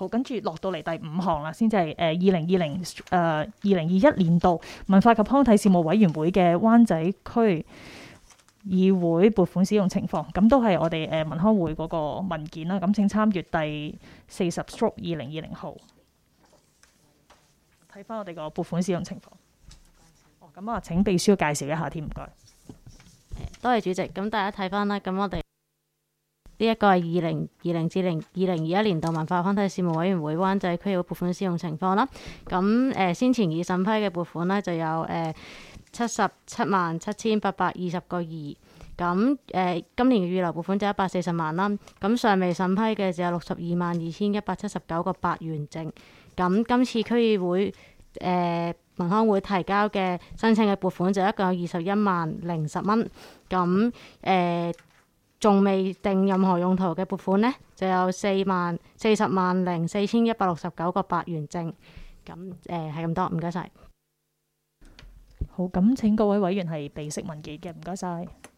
好，跟住落到嚟第5項啦，先至係2021年度文化及康體事務委員會嘅灣仔區議會撥款使用情況，咁都係我哋文康會嗰個文件啦。咁請參閱第40/2020號，睇翻我哋個撥款使用情況。咁請秘書介紹一下添，唔該。 多謝主席。咁大家睇翻啦，咁我哋呢一個係2020至2021年度文化康體事務委員會灣仔區嘅撥款使用情況啦。咁先前已審批嘅撥款呢，就有777820個2。咁今年嘅預留撥款就140萬啦。咁尚未審批嘅就有622179個8元正。咁今次區議會文康會提交嘅申請嘅撥款就一共有210010蚊。咁仲未定任何用途嘅撥款呢，就有400169個8元正。咁係咁多，唔該晒。 好，咁請各位委員係備悉文件嘅，唔該晒。